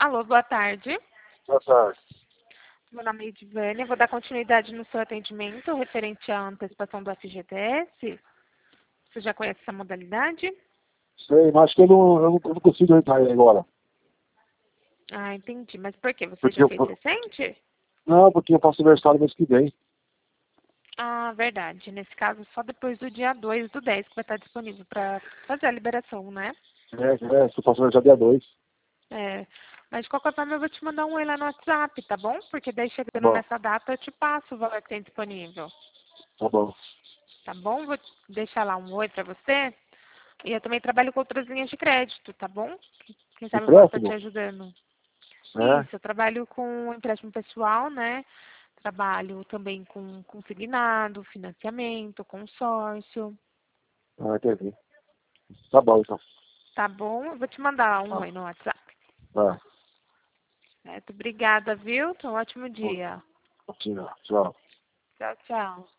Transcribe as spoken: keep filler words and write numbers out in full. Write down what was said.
Alô, boa tarde. Boa tarde. Meu nome é Edivânia. Vou dar continuidade no seu atendimento referente à antecipação do F G T S. Você já conhece essa modalidade? Sei, mas acho que eu não, eu não, eu não consigo entrar aí agora. Ah, entendi. Mas por quê? Você Porque já eu, fez recente? não, porque eu faço aniversário mês que vem. Ah, verdade. Nesse caso, só depois do dia dois do dez que vai estar disponível para fazer a liberação, né? É, é, eu faço aniversário dia dois. É. Mas de qualquer forma eu vou te mandar um oi lá no WhatsApp, tá bom? Porque daí Tá chegando bom, nessa data eu te passo o valor que tem disponível. tá bom. Tá bom? Vou deixar lá um oi pra você. E eu também trabalho com outras linhas de crédito, tá bom? Quem sabe eu posso estar te Empréstimo? ajudando. É, Isso, eu trabalho com empréstimo pessoal, né? Trabalho também com consignado, financiamento, consórcio. ah, entendi. Tá bom, então. Tá bom? Eu vou te mandar um Tá, oi no WhatsApp. tá. Certo? Obrigada, viu? Tenha um ótimo dia. Tchau, tchau. Tchau, tchau.